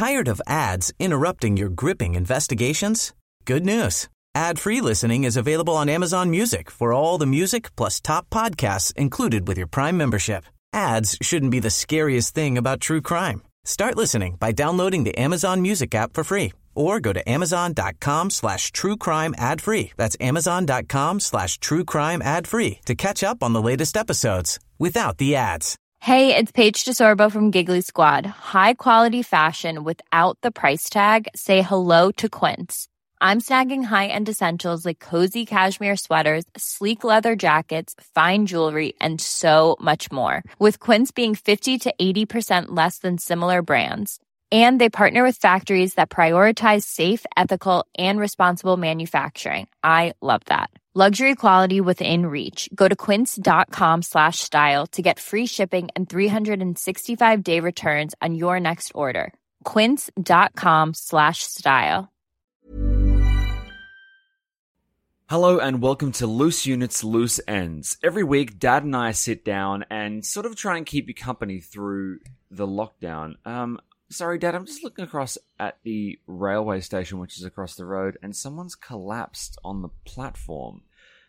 Tired of ads interrupting your gripping investigations? Good news. Ad-free listening is available on Amazon Music for all the music plus top podcasts included with your Prime membership. Ads shouldn't be the scariest thing about true crime. Start listening by downloading the Amazon Music app for free or go to amazon.com/truecrime ad-free. That's amazon.com/truecrime ad-free to catch up on the latest episodes without the ads. Hey, it's Paige DeSorbo from Giggly Squad. High quality fashion without the price tag. Say hello to Quince. I'm snagging high-end essentials like cozy cashmere sweaters, sleek leather jackets, fine jewelry, and so much more. With Quince being 50 to 80% less than similar brands. And they partner with factories that prioritize safe, ethical, and responsible manufacturing. I love that. Luxury quality within reach. Go to quince.com/style to get free shipping and 365-day returns on your next order. Quince.com/style. Hello and welcome to Loose Units, Loose Ends. Every week, Dad and I sit down and sort of try and keep you company through the lockdown. Sorry, Dad, I'm just looking across at the railway station, which is across the road, and someone's collapsed on the platform.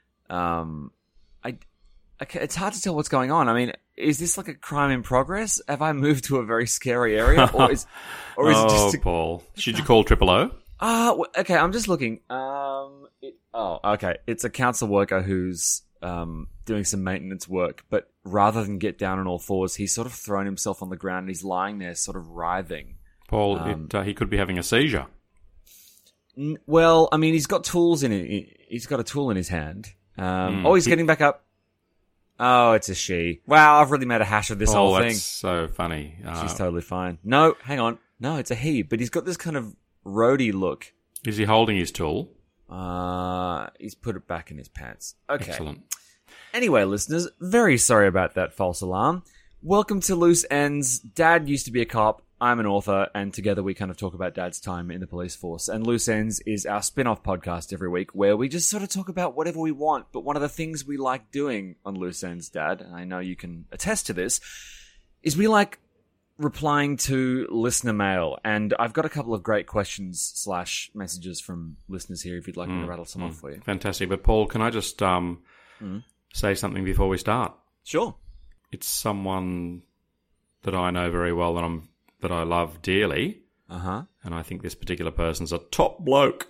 It's hard to tell what's going on. I mean, is this like a crime in progress? Have I moved to a very scary area, or is it just? Paul, should you call Triple O? Okay, I'm just looking. Okay, it's a council worker who's doing some maintenance work, but rather than get down on all fours, he's sort of thrown himself on the ground and he's lying there sort of writhing. Paul, he could be having a seizure. Well, I mean, he's got tools in it. He's got a tool in his hand. He's getting back up. Oh, it's a she. Wow, I've really made a hash of this whole thing. That's so funny. She's totally fine. No, hang on. No, it's a he, but he's got this kind of roadie look. Is he holding his tool? He's put it back in his pants. Okay. Excellent. Anyway, listeners, very sorry about that false alarm. Welcome to Loose Ends. Dad used to be a cop. I'm an author, and together we kind of talk about Dad's time in the police force. And Loose Ends is our spin-off podcast every week where we just sort of talk about whatever we want. But one of the things we like doing on Loose Ends, Dad, and I know you can attest to this, is we like replying to listener mail. And I've got a couple of great questions / messages from listeners here if you'd like me to rattle some off for you. Fantastic. But Paul, can I just say something before we start? Sure. It's someone that I know very well that I love dearly. Uh-huh. And I think this particular person's a top bloke.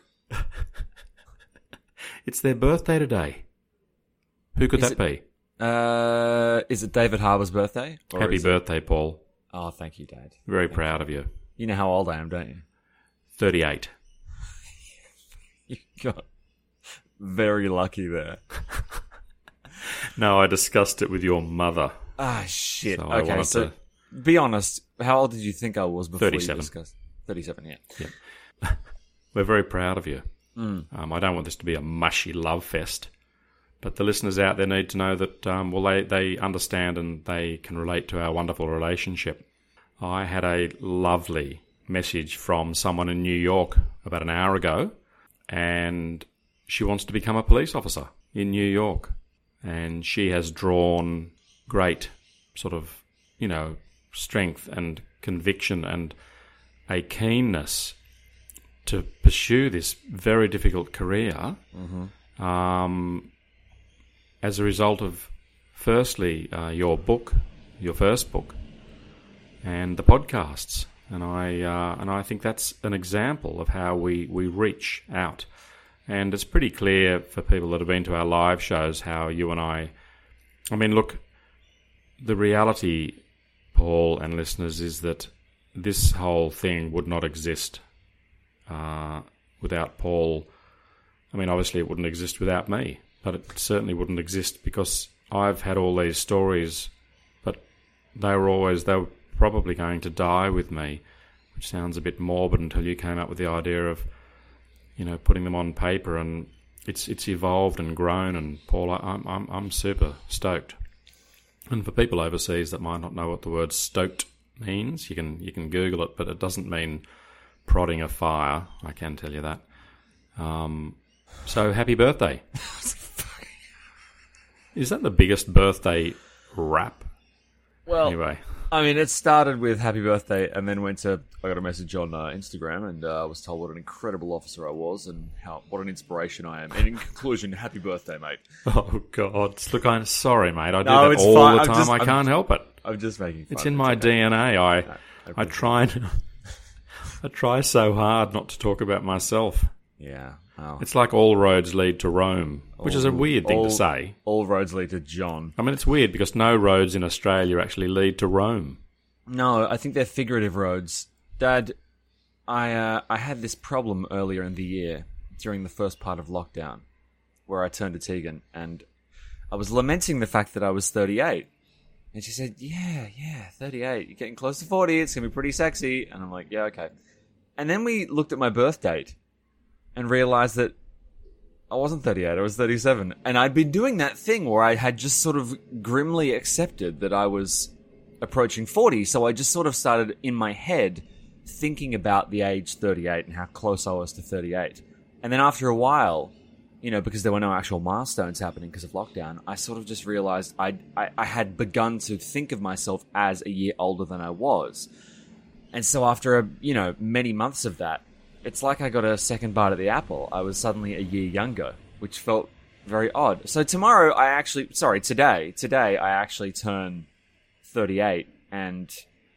It's their birthday today. Who could that be? Is it David Harbour's birthday? Happy birthday, Paul. Oh, thank you, Dad. Very proud of you. You know how old I am, don't you? 38. You got very lucky there. No, I discussed it with your mother. Ah, shit. So okay, so be honest. How old did you think I was before 37. you discussed? 37, yeah. We're very proud of you. I don't want this to be a mushy love fest, but the listeners out there need to know that, they understand and they can relate to our wonderful relationship. I had a lovely message from someone in New York about an hour ago, and she wants to become a police officer in New York. And she has drawn great sort of, strength and conviction and a keenness to pursue this very difficult career as a result of, firstly, your first book, and the podcasts. And I think that's an example of how we reach out. And it's pretty clear for people that have been to our live shows how you and I mean, look, the reality, Paul and listeners, is that this whole thing would not exist without Paul. I mean, obviously it wouldn't exist without me, but it certainly wouldn't exist because I've had all these stories, but they were probably going to die with me, which sounds a bit morbid until you came up with the idea of, putting them on paper, and it's evolved and grown. And Paul, I'm super stoked. And for people overseas that might not know what the word stoked means, you can Google it, but it doesn't mean prodding a fire. I can tell you that. So happy birthday! Is that the biggest birthday rap? Well, anyway, I mean, it started with happy birthday and then went to got a message on Instagram, and I was told what an incredible officer I was, and what an inspiration I am. And in conclusion, happy birthday, mate. Oh God! Look, I'm sorry, mate. I do No, that it's all fine. the time. I can't help it. I'm just making fun. It's in my DNA. I try so hard not to talk about myself. Yeah. Oh. It's like all roads lead to Rome, which is a weird thing to say. All roads lead to John. I mean, it's weird because no roads in Australia actually lead to Rome. No, I think they're figurative roads. Dad, I had this problem earlier in the year during the first part of lockdown where I turned to Tegan and I was lamenting the fact that I was 38. And she said, yeah, 38. You're getting close to 40. It's going to be pretty sexy. And I'm like, yeah, okay. And then we looked at my birth date and realized that I wasn't 38, I was 37. And I'd been doing that thing where I had just sort of grimly accepted that I was approaching 40. So I just sort of started in my head thinking about the age 38 and how close I was to 38. And then after a while, because there were no actual milestones happening because of lockdown, I sort of just realized I had begun to think of myself as a year older than I was. And so after, many months of that, it's like I got a second bite at the apple. I was suddenly a year younger, which felt very odd. So today I actually turn 38. And,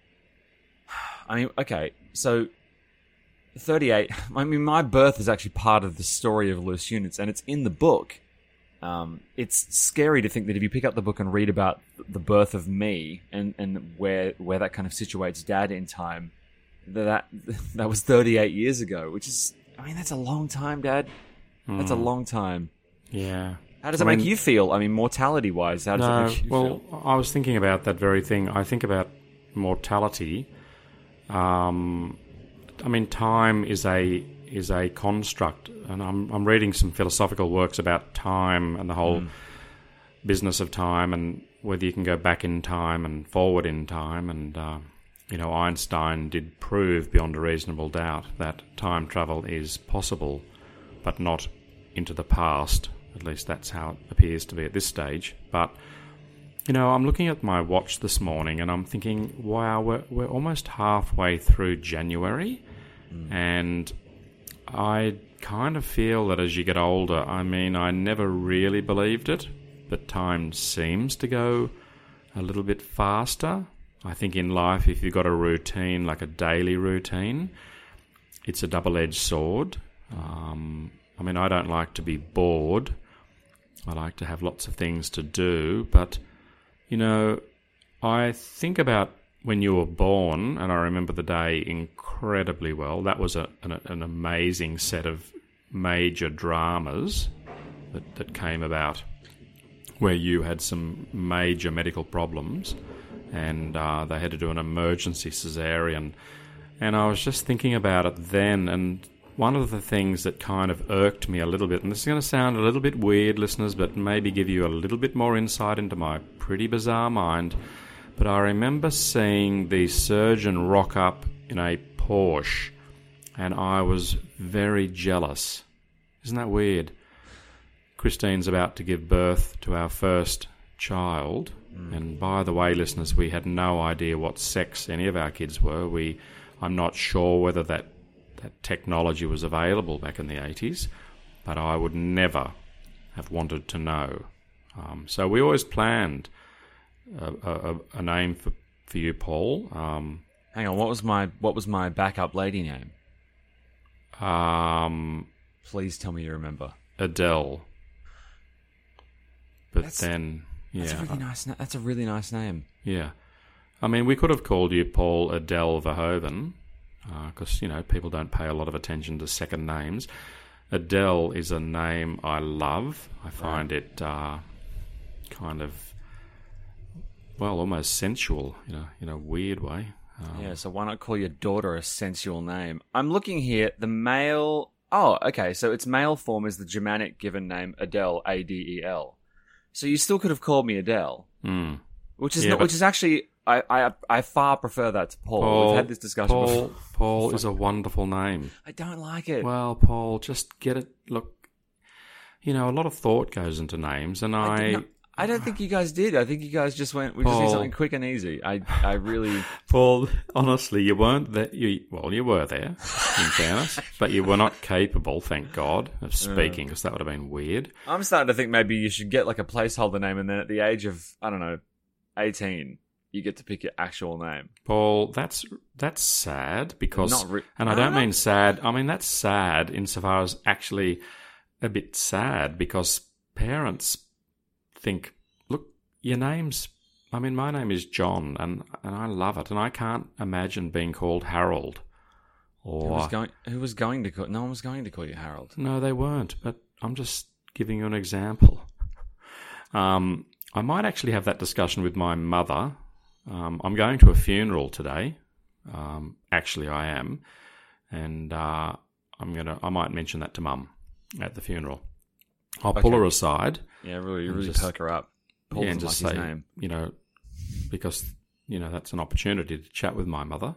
so 38, my birth is actually part of the story of Loose Units, and it's in the book. It's scary to think that if you pick up the book and read about the birth of me and where that kind of situates Dad in time, that was 38 years ago, which is, that's a long time, Dad. That's a long time. Yeah. How does it make you feel? Mortality-wise, how does it make you feel? Well, I was thinking about that very thing. I think about mortality. Time is a construct, and I'm reading some philosophical works about time and the whole business of time, and whether you can go back in time and forward in time, and Einstein did prove beyond a reasonable doubt that time travel is possible, but not into the past. At least that's how it appears to be at this stage. But I'm looking at my watch this morning and I'm thinking, wow, we're almost halfway through January, and I kind of feel that as you get older, I never really believed it, but time seems to go a little bit faster. I think in life, if you've got a routine, like a daily routine, it's a double-edged sword. I don't like to be bored. I like to have lots of things to do, but I think about when you were born, and I remember the day incredibly well. That was an amazing set of major dramas that came about, where you had some major medical problems, and they had to do an emergency cesarean. And I was just thinking about it then, and one of the things that kind of irked me a little bit, and this is going to sound a little bit weird, listeners, but maybe give you a little bit more insight into my pretty bizarre mind, but I remember seeing the surgeon rock up in a Porsche, and I was very jealous. Isn't that weird? Christine's about to give birth to our first child, and by the way, listeners, we had no idea what sex any of our kids were. I'm not sure whether that technology was available back in the 80s, but I would never have wanted to know. So we always planned a name for you, Paul. Hang on, what was my backup lady name? Please tell me you remember. Adele. But that's a really nice name. Yeah. We could have called you Paul Adele Verhoeven, because, people don't pay a lot of attention to second names. Adele is a name I love. I find it kind of, almost sensual in a weird way. So why not call your daughter a sensual name? I'm looking here, the male... Oh, okay, so its male form is the Germanic given name Adele, Adel. So you still could have called me Adele. Which is actually... I far prefer that to Paul. We've had this discussion before. Paul is a wonderful name. I don't like it. Well, Paul, just get it. Look, a lot of thought goes into names, and I don't think you guys did. I think you guys just went, we just need something quick and easy. I really... Paul, honestly, you weren't there. You were there, in fairness, but you were not capable, thank God, of speaking, because that would have been weird. I'm starting to think maybe you should get like a placeholder name, and then at the age of, I don't know, 18, you get to pick your actual name. Paul, that's sad, because... and I don't mean sad. I mean, that's sad insofar as actually a bit sad, because parents... think, look, your name's... I mean, my name is John, and I love it, and I can't imagine being called Harold. Or who was going to call... No one was going to call you Harold. No, they weren't, but I'm just giving you an example. I might actually have that discussion with my mother. I'm going to a funeral today. Actually, I am. And I might mention that to Mum at the funeral. I'll pull her aside. Yeah, really perk her up. Paul and just say, his name. Because, that's an opportunity to chat with my mother.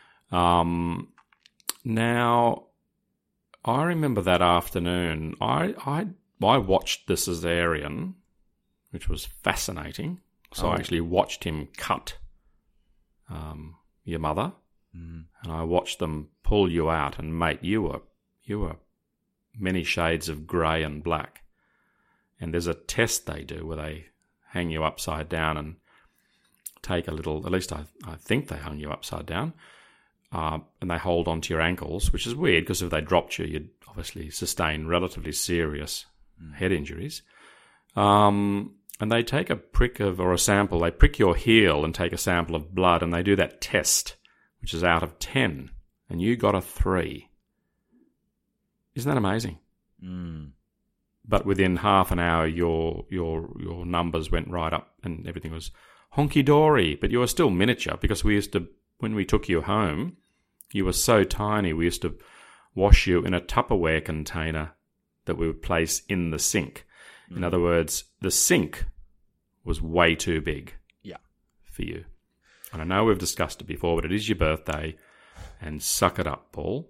Now, I remember that afternoon, I watched the cesarean, which was fascinating. So I actually watched him cut your mother, and I watched them pull you out. And mate, you were many shades of grey and black. And there's a test they do where they hang you upside down and take a little, at least I think they hung you upside down, and they hold onto your ankles, which is weird because if they dropped you, you'd obviously sustain relatively serious head injuries. And they take a prick or a sample, they prick your heel and take a sample of blood, and they do that test, which is out of 10, and you got a 3. Isn't that amazing? But within half an hour, your numbers went right up and everything was honky-dory. But you were still miniature because when we took you home, you were so tiny, we used to wash you in a Tupperware container that we would place in the sink. In other words, the sink was way too big for you. And I know we've discussed it before, but it is your birthday, and suck it up, Paul.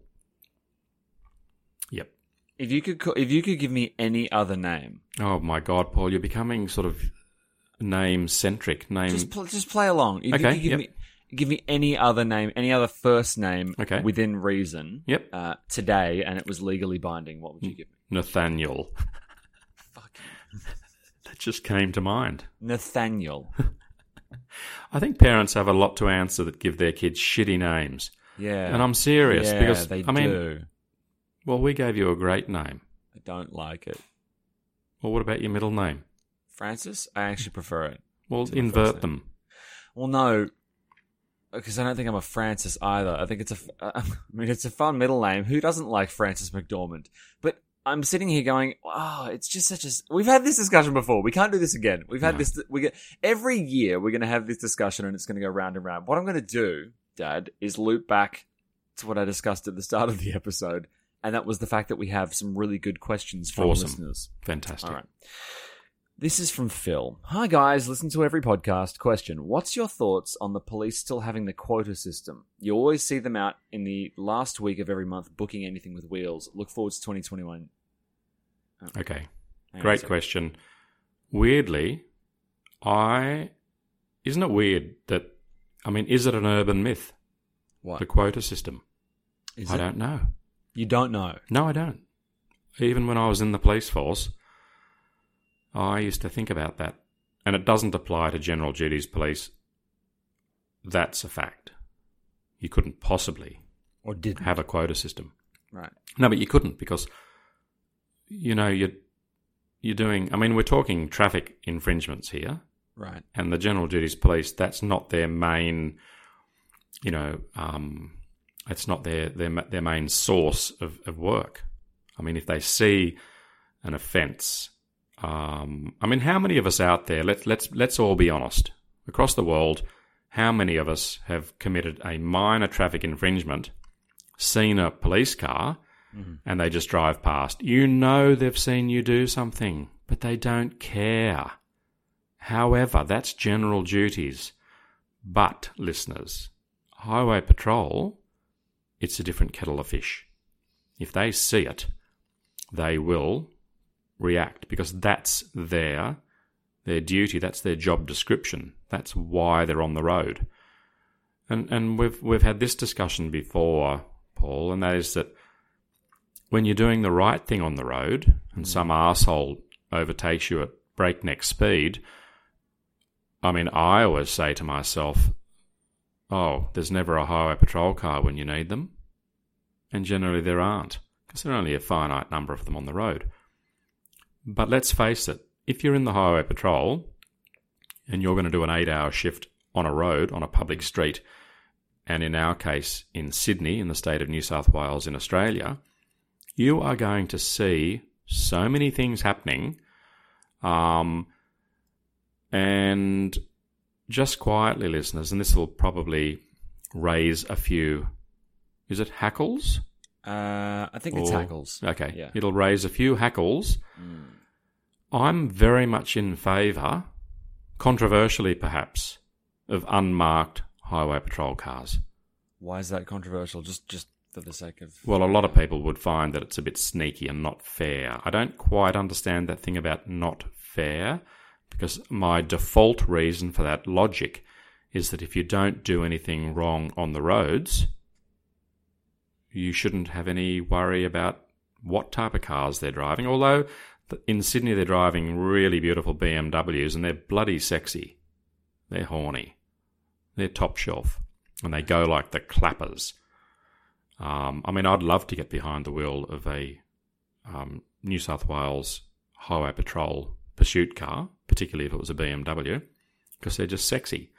Yep. If you could give me any other name. Oh my God, Paul, you're becoming sort of name-centric. Just play along. If you could give me any other name, any other first name within reason today, and it was legally binding, what would you give me? Nathaniel. Fucking... That just came to mind. Nathaniel. I think parents have a lot to answer that give their kids shitty names. Yeah. And I'm serious because they do. Well, we gave you a great name. I don't like it. Well, what about your middle name? Francis? I actually prefer it. Well, invert them. Well, no, because I don't think I'm a Francis either. I think it's a fun middle name. Who doesn't like Francis McDormand? But I'm sitting here going, wow, it's just such a... We've had this discussion before. We can't do this again. We've had this... Every year, we're going to have this discussion and it's going to go round and round. What I'm going to do, Dad, is loop back to what I discussed at the start of the episode. And that was the fact that we have some really good questions from listeners. Fantastic. All right. This is from Phil. Hi, guys. Listen to every podcast. Question. What's your thoughts on the police still having the quota system? You always see them out in the last week of every month booking anything with wheels. Look forward to 2021. Oh. Okay. Great question. Weirdly, isn't it weird that... I mean, is it an urban myth? What? The quota system. I don't know. You don't know? No, I don't. Even when I was in the police force, I used to think about that. And it doesn't apply to general duties police. That's a fact. You couldn't possibly have a quota system. Right. No, but you couldn't because, you're doing... I mean, we're talking traffic infringements here. Right. And the general duties police, that's not their main, it's not their main source of work. I mean, if they see an offence, I mean, how many of us out there? Let's all be honest. Across the world, how many of us have committed a minor traffic infringement, seen a police car, and they just drive past? They've seen you do something, but they don't care. However, that's general duties. But, listeners, Highway Patrol, it's a different kettle of fish. If they see it, they will react because that's their their duty. That's their job description. That's why they're on the road. And we've had this discussion before, Paul, and that is that when you're doing the right thing on the road and some arsehole overtakes you at breakneck speed, I mean, I always say to myself, oh, there's never a highway patrol car when you need them. And generally there aren't, because there are only a finite number of them on the road. But let's face it, if you're in the highway patrol and you're going to do an 8-hour shift on a road, on a public street, and in our case in Sydney, in the state of New South Wales in Australia, you are going to see so many things happening, and just quietly, listeners, and this will probably raise a few, is it hackles? I think it's hackles. Okay, yeah. It'll raise a few hackles. I'm very much in favour, controversially perhaps, of unmarked highway patrol cars. Why is that controversial? Just for the sake of... Well, a lot of people would find that it's a bit sneaky and not fair. I don't quite understand that thing about not fair, because my default reason for that logic is that if you don't do anything wrong on the roads, you shouldn't have any worry about what type of cars they're driving. Although in Sydney they're driving really beautiful BMWs and they're bloody sexy. They're horny. They're top shelf. And they go like the clappers. I mean, I'd love to get behind the wheel of a New South Wales Highway Patrol pursuit car, particularly if it was a BMW, because they're just sexy.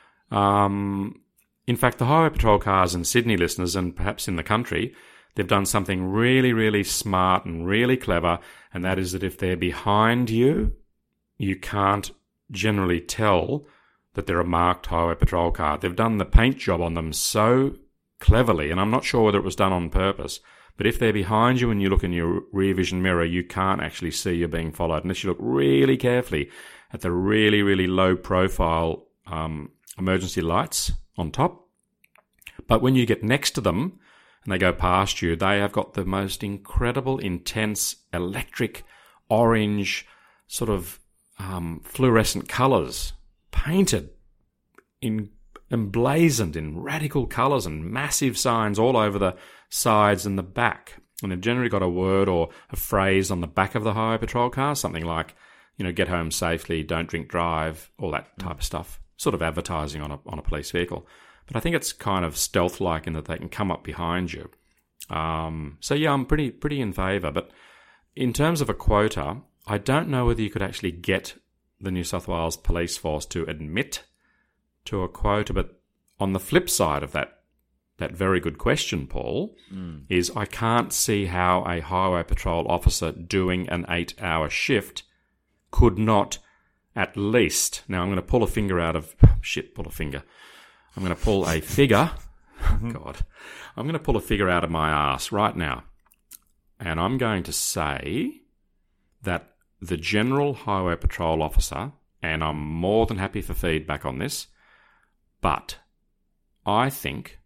In fact, the Highway Patrol cars in Sydney, listeners, and perhaps in the country, they've done something really, really smart and really clever, and that is that if they're behind you, you can't generally tell that they're a marked Highway Patrol car. They've done the paint job on them so cleverly, and I'm not sure whether it was done on purpose, but if they're behind you and you look in your rear vision mirror, you can't actually see you're being followed unless you look really carefully at the really, really low profile emergency lights on top. But when you get next to them and they go past you, they have got the most incredible, intense, electric, orange, sort of fluorescent colours, painted in emblazoned in radical colours and massive signs all over the sides and the back. And they've generally got a word or a phrase on the back of the Highway Patrol car, something like, get home safely, don't drink, drive, all that type of stuff. Sort of advertising on a police vehicle. But I think it's kind of stealth-like in that they can come up behind you. So yeah, I'm pretty in favour. But in terms of a quota, I don't know whether you could actually get the New South Wales Police Force to admit to a quota. But on the flip side of that very good question, Paul, is I can't see how a Highway Patrol officer doing an 8-hour shift could not at least... Now, I'm going to pull a finger out of... pull a finger. I'm going to pull a figure... God. I'm going to pull a figure out of my arse right now. And I'm going to say that the General Highway Patrol officer, and I'm more than happy for feedback on this, but I think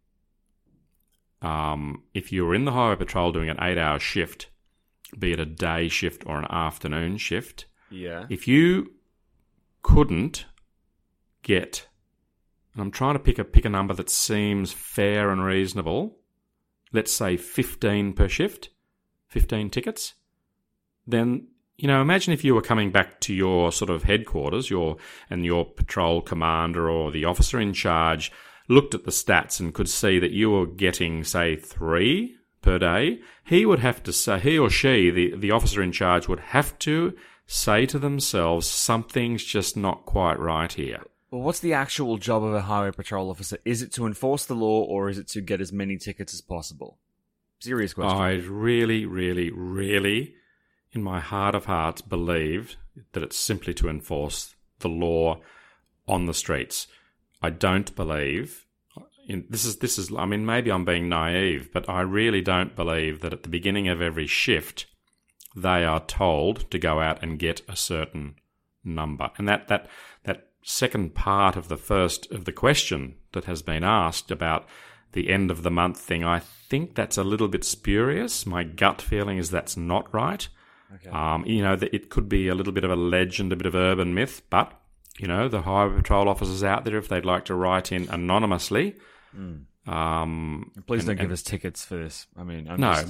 if you're in the Highway Patrol doing an 8-hour shift, be it a day shift or an afternoon shift, if you couldn't get, and I'm trying to pick a number that seems fair and reasonable, let's say 15 per shift, 15 tickets, then, imagine if you were coming back to your sort of headquarters, your patrol commander or the officer in charge looked at the stats and could see that you were getting, say, 3 per day. He would have to say, he or she, the officer in charge, would have to say to themselves, something's just not quite right here. Well, what's the actual job of a Highway Patrol officer? Is it to enforce the law, or is it to get as many tickets as possible? Serious question. I really, really, really, in my heart of hearts, believe that it's simply to enforce the law on the streets. I don't believe... This is. I mean, maybe I'm being naive, but I really don't believe that at the beginning of every shift they are told to go out and get a certain number. And that second part of the question that has been asked about the end of the month thing, I think that's a little bit spurious. My gut feeling is that's not right. Okay. It could be a little bit of a legend, a bit of urban myth, but, the Highway Patrol officers out there, if they'd like to write in anonymously... Please don't give us tickets for this. I mean...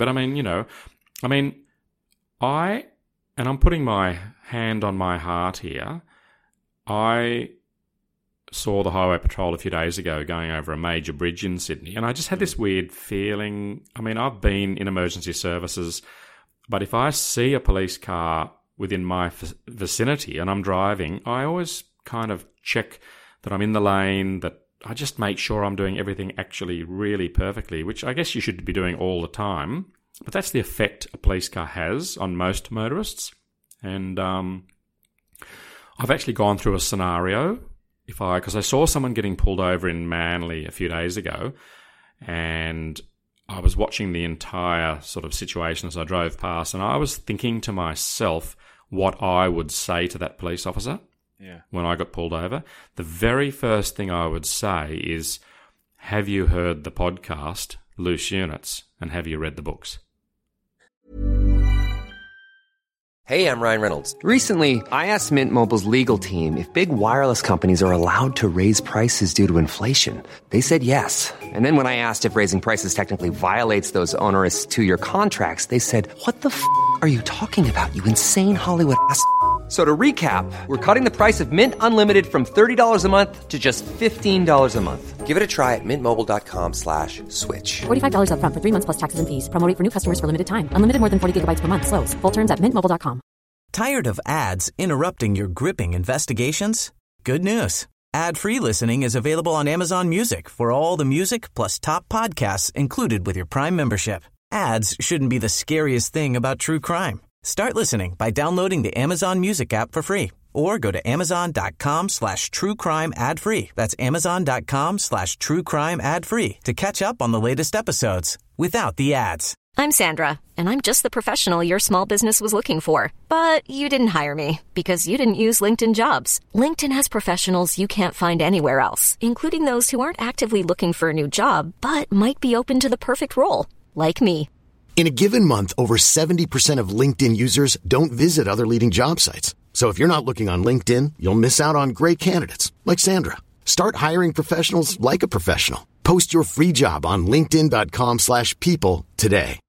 I'm putting my hand on my heart here. I saw the Highway Patrol a few days ago going over a major bridge in Sydney, and I just had this weird feeling. I mean, I've been in emergency services, but if I see a police car within my vicinity and I'm driving, I always kind of check that I'm in the lane, that I just make sure I'm doing everything actually really perfectly, which I guess you should be doing all the time. But that's the effect a police car has on most motorists. And I've actually gone through a scenario, because I saw someone getting pulled over in Manly a few days ago, and I was watching the entire sort of situation as I drove past, and I was thinking to myself what I would say to that police officer when I got pulled over. The very first thing I would say is, have you heard the podcast, Loose Units, and have you read the books? Hey, I'm Ryan Reynolds. Recently, I asked Mint Mobile's legal team if big wireless companies are allowed to raise prices due to inflation. They said yes. And then when I asked if raising prices technically violates those onerous 2-year contracts, they said, what the f*** are you talking about, you insane Hollywood ass f- So to recap, we're cutting the price of Mint Unlimited from $30 a month to just $15 a month. Give it a try at mintmobile.com/switch. $45 up front for 3 months plus taxes and fees. Promo rate for new customers for limited time. Unlimited more than 40 gigabytes per month. Slows full terms at mintmobile.com. Tired of ads interrupting your gripping investigations? Good news. Ad-free listening is available on Amazon Music for all the music plus top podcasts included with your Prime membership. Ads shouldn't be the scariest thing about true crime. Start listening by downloading the Amazon Music app for free or go to amazon.com/truecrime ad-free. That's amazon.com/truecrime ad-free to catch up on the latest episodes without the ads. I'm Sandra, and I'm just the professional your small business was looking for. But you didn't hire me because you didn't use LinkedIn Jobs. LinkedIn has professionals you can't find anywhere else, including those who aren't actively looking for a new job, but might be open to the perfect role, like me. In a given month, over 70% of LinkedIn users don't visit other leading job sites. So if you're not looking on LinkedIn, you'll miss out on great candidates like Sandra. Start hiring professionals like a professional. Post your free job on linkedin.com/people today.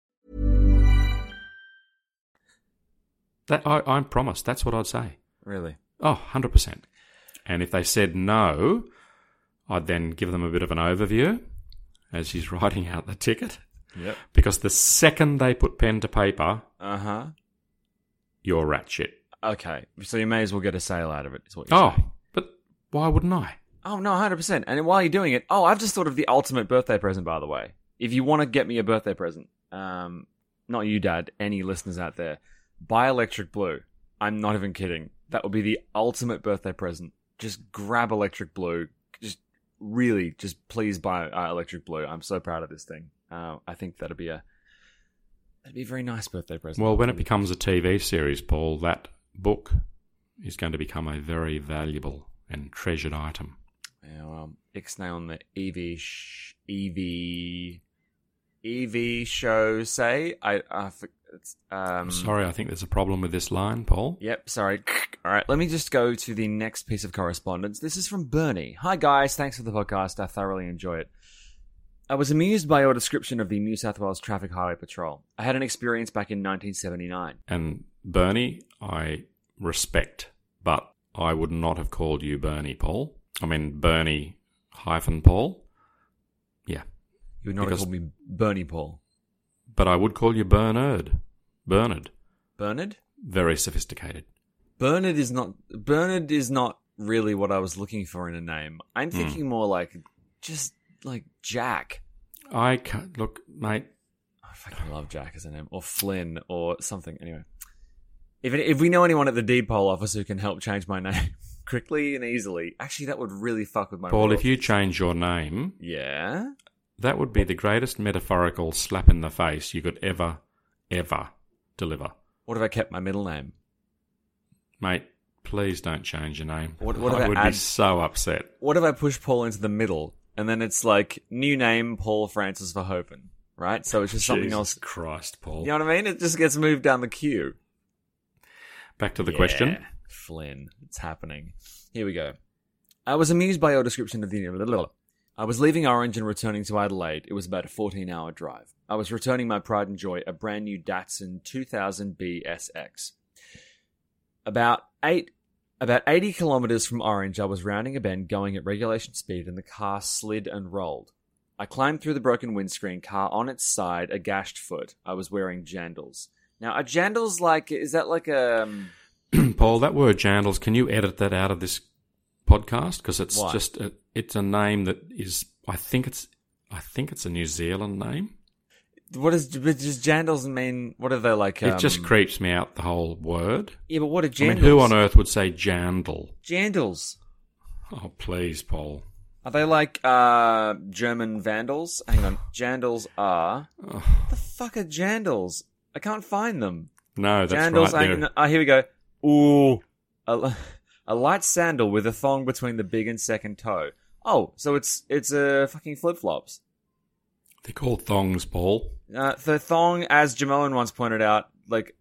I promise, that's what I'd say. Really? Oh, 100%. And if they said no, I'd then give them a bit of an overview as she's writing out the ticket. Yep. Because the second they put pen to paper, you're rat shit. Okay, so you may as well get a sale out of it, is what you're saying. But why wouldn't I? Oh, no, 100%. And while you're doing it, I've just thought of the ultimate birthday present, by the way. If you want to get me a birthday present, not you, Dad, any listeners out there, buy Electric Blue. I'm not even kidding. That would be the ultimate birthday present. Just grab Electric Blue. Just please buy Electric Blue. I'm so proud of this thing. I think that'd be a very nice birthday present. Well, when it becomes a TV series, Paul, that book is going to become a very valuable and treasured item. Yeah, well, ixnay on the EV show, say. I'm sorry, I think there's a problem with this line, Paul. Yep, sorry. All right, let me just go to the next piece of correspondence. This is from Bernie. Hi, guys. Thanks for the podcast. I thoroughly enjoy it. I was amused by your description of the New South Wales Traffic Highway Patrol. I had an experience back in 1979. And Bernie, I respect, but I would not have called you Bernie, Paul. I mean, Bernie-Paul. Yeah. You would not have called me Bernie Paul. But I would call you Bernard. Bernard? Very sophisticated. Bernard is not really what I was looking for in a name. I'm thinking more like Jack. I can't look, mate. I fucking love Jack as a name, or Flynn, or something. Anyway, if we know anyone at the Depot office who can help change my name quickly and easily, actually, that would really fuck with my. Paul, royalties. If you change your name, yeah, that would be the greatest metaphorical slap in the face you could ever deliver. What if I kept my middle name, mate? Please don't change your name. What if I would be so upset. What if I push Paul into the middle? And then it's like, new name, Paul Francis Verhoeven, right? So it's just something else. Jesus Christ, Paul. You know what I mean? It just gets moved down the queue. back to the question. Flynn, it's happening. Here we go. I was amused by your description of the... I was leaving Orange and returning to Adelaide. It was about a 14-hour drive. I was returning my pride and joy, a brand new Datsun 2000 BSX. About 80 kilometres from Orange, I was rounding a bend going at regulation speed and the car slid and rolled. I climbed through the broken windscreen, car on its side, a gashed foot. I was wearing jandals. Now, are jandals like... Is that like a... Paul, that word jandals, can you edit that out of this podcast? Because it's Why? just... it's a name that is... I think it's a New Zealand name. What does jandals mean? What are they like? It just creeps me out, the whole word. Yeah, but what are jandals? I mean, who on earth would say jandal? Jandals. Oh, please, Paul. Are they like German vandals? Hang on. Jandals are... What the fuck are jandals? I can't find them. No, that's jandals right. here we go. Ooh. A light sandal with a thong between the big and second toe. Oh, so it's fucking flip-flops. They're called thongs, Paul. The thong, as Jamoan once pointed out, like...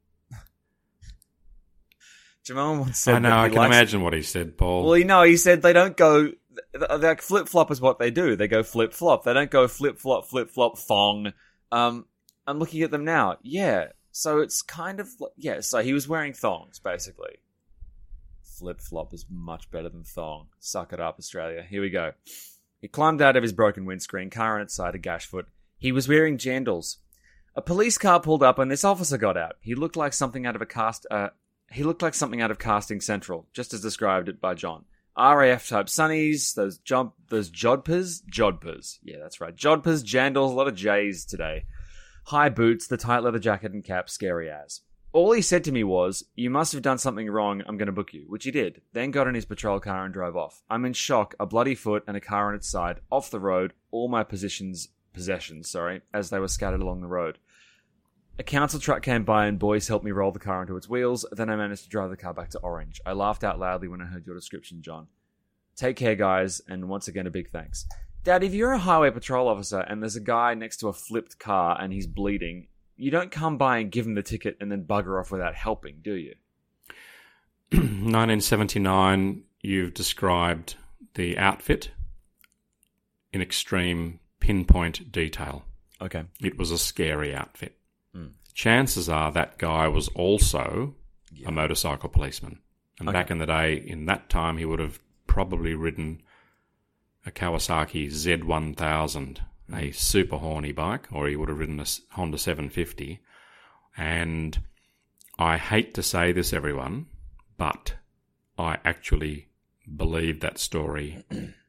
Jamoan once said... I know, I can imagine what he said, Paul. Well, he said they don't go... Like, flip-flop is what they do. They go flip-flop. They don't go flip-flop, flip-flop, thong. I'm looking at them now. Yeah, so it's kind of... Yeah, so he was wearing thongs, basically. Flip-flop is much better than thong. Suck it up, Australia. Here we go. He climbed out of his broken windscreen, car on its side, a gash foot. He was wearing jandals. A police car pulled up and this officer got out. He looked like something out of Casting Central, just as described by John. RAF type sunnies, those jodhpurs. Yeah, that's right. Jodhpurs, jandals, a lot of J's today. High boots, the tight leather jacket and cap, scary as. All he said to me was, "You must have done something wrong, I'm going to book you," which he did, then got in his patrol car and drove off. I'm in shock, a bloody foot and a car on its side, off the road, all my possessions, as they were scattered along the road. A council truck came by and boys helped me roll the car onto its wheels, then I managed to drive the car back to Orange. I laughed out loudly when I heard your description, John. Take care, guys, and once again a big thanks. Dad, if you're a highway patrol officer and there's a guy next to a flipped car and he's bleeding... You don't come by and give him the ticket and then bugger off without helping, do you? 1979, you've described the outfit in extreme pinpoint detail. Okay. It was a scary outfit. Chances are that guy was also a motorcycle policeman. And back in the day, in that time, he would have probably ridden a Kawasaki Z1000, a super horny bike, or he would have ridden a Honda 750. And I hate to say this, everyone, but I actually believe that story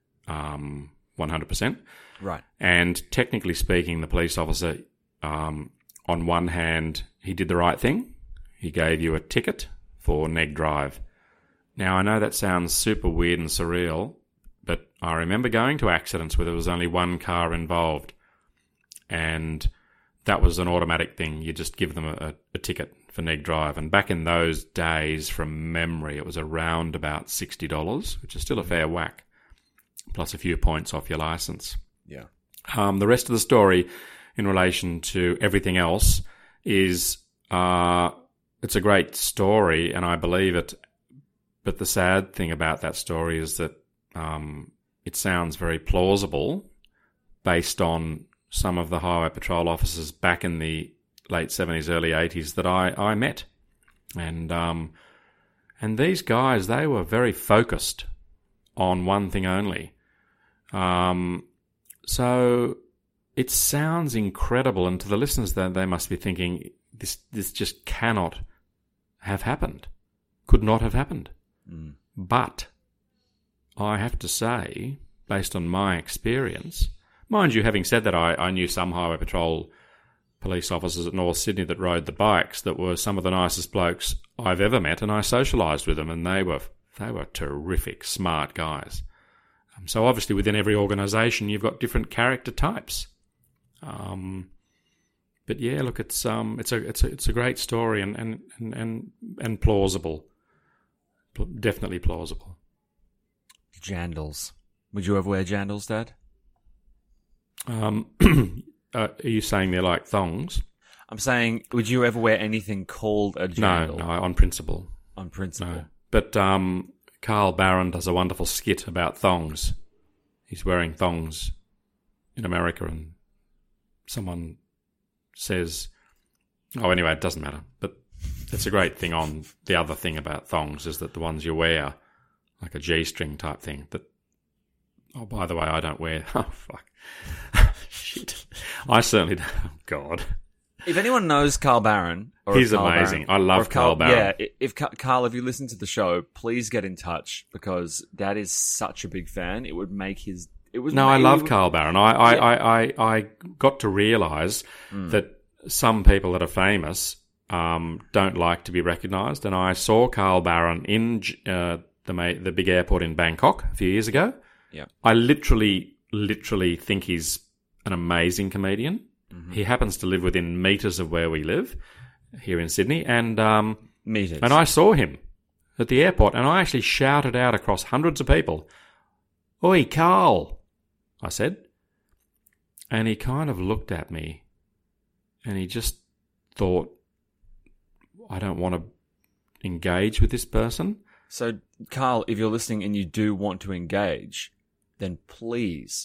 100%. Right. And technically speaking, the police officer, on one hand, he did the right thing. He gave you a ticket for neg drive. Now, I know that sounds super weird and surreal, but I remember going to accidents where there was only one car involved, and that was an automatic thing. You just give them a ticket for neg drive. And back in those days, from memory, it was around about $60, which is still a fair whack, plus a few points off your license. Yeah. The rest of the story in relation to everything else is it's a great story, and I believe it. But the sad thing about that story is that it sounds very plausible based on some of the highway patrol officers back in the late 70s, early 80s that I met. And these guys, they were very focused on one thing only. So it sounds incredible, and to the listeners, they must be thinking, this just cannot have happened. Could not have happened. Mm. But I have to say, based on my experience, mind you, having said that, I knew some highway patrol police officers at North Sydney that rode the bikes that were some of the nicest blokes I've ever met, and I socialised with them, and they were terrific, smart guys. So obviously within every organisation you've got different character types. But yeah, look, it's a great story and plausible. Definitely plausible. Jandals. Would you ever wear jandals, Dad? Are you saying they're like thongs? I'm saying, would you ever wear anything called a jandal? No, on principle. on principle. No. But Carl Barron does a wonderful skit about thongs. He's wearing thongs in America, and someone says, oh, anyway, it doesn't matter. But it's a great thing on the other thing about thongs is that the ones you wear, like a G-string type thing, that, oh, by the way, I don't wear, oh, fuck. Shit. I certainly don't. Oh, God. If anyone knows Carl Barron, or he's Carl amazing. Barron, I love Carl Barron. Yeah, if Carl, if you listen to the show, please get in touch because Dad is such a big fan. It would make his. It was. No, I love Carl Barron. I got to realise that some people that are famous don't like to be recognised, and I saw Carl Barron in the big airport in Bangkok a few years ago. Yeah, I literally think he's an amazing comedian. Mm-hmm. He happens to live within metres of where we live here in Sydney, and meters. And I saw him at the airport, and I actually shouted out across hundreds of people, "Oi, Carl!" I said, and he kind of looked at me, and he just thought, "I don't want to engage with this person." So, Carl, if you're listening and you do want to engage, then please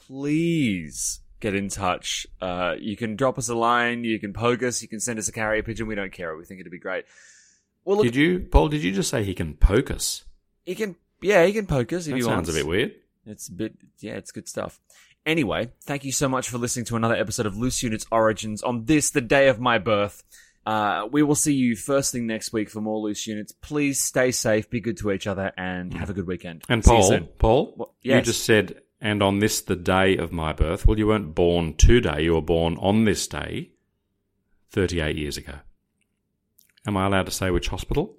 get in touch. You can drop us a line, you can poke us, you can send us a carrier pigeon. We don't care. We think it'd be great. Well, look, Paul, did you just say he can poke us? He can poke us if he wants. That sounds a bit weird. It's good stuff. Anyway, thank you so much for listening to another episode of Loose Units Origins on this, the day of my birth. We will see you first thing next week for more Loose Units. Please stay safe, be good to each other, and have a good weekend. And see you soon. Paul, well, yes. You just said, and on this, the day of my birth. Well, you weren't born today. You were born on this day 38 years ago. Am I allowed to say which hospital?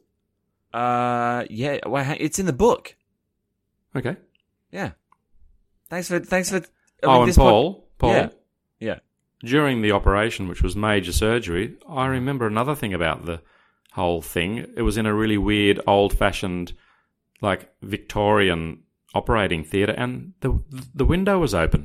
Yeah. Well, it's in the book. Okay. Yeah. Thanks for. And Paul. Yeah. During the operation, which was major surgery, I remember another thing about the whole thing. It was in a really weird, old-fashioned, like Victorian operating theatre, and the window was open,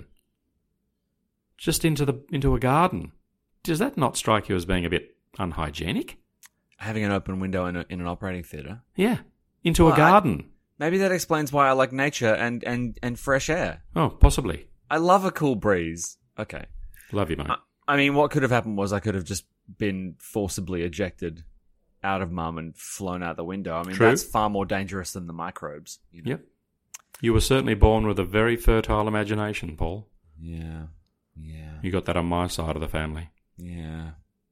just into a garden. Does that not strike you as being a bit unhygienic? Having an open window in an operating theatre? Yeah, into a garden. Maybe that explains why I like nature and fresh air. Oh, possibly. I love a cool breeze. Okay. Love you, mate. I mean, what could have happened was I could have just been forcibly ejected out of mum and flown out the window. I mean, True. That's far more dangerous than the microbes. You know? Yep. You were certainly born with a very fertile imagination, Paul. Yeah. You got that on my side of the family. Yeah.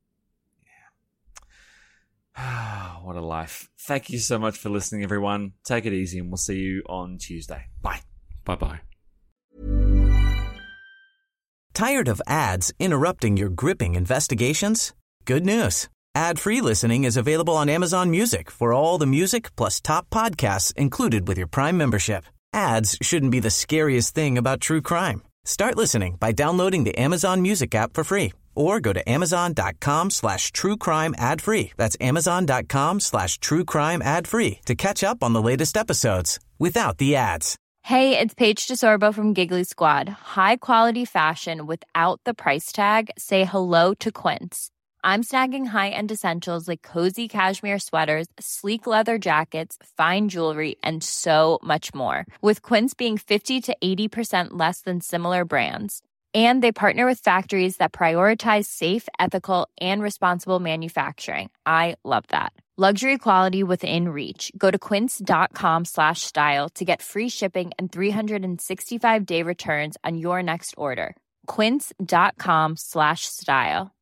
What a life. Thank you so much for listening, everyone. Take it easy, and we'll see you on Tuesday. Bye. Bye-bye. Tired of ads interrupting your gripping investigations? Good news. Ad-free listening is available on Amazon Music for all the music plus top podcasts included with your Prime membership. Ads shouldn't be the scariest thing about true crime. Start listening by downloading the Amazon Music app for free or go to amazon.com/truecrime ad-free. That's amazon.com/truecrime ad-free to catch up on the latest episodes without the ads. Hey, it's Paige DeSorbo from Giggly Squad. High quality fashion without the price tag. Say hello to Quince. I'm snagging high-end essentials like cozy cashmere sweaters, sleek leather jackets, fine jewelry, and so much more. With Quince being 50 to 80% less than similar brands. And they partner with factories that prioritize safe, ethical, and responsible manufacturing. I love that. Luxury quality within reach. Go to quince.com/style to get free shipping and 365-day returns on your next order. Quince.com/style.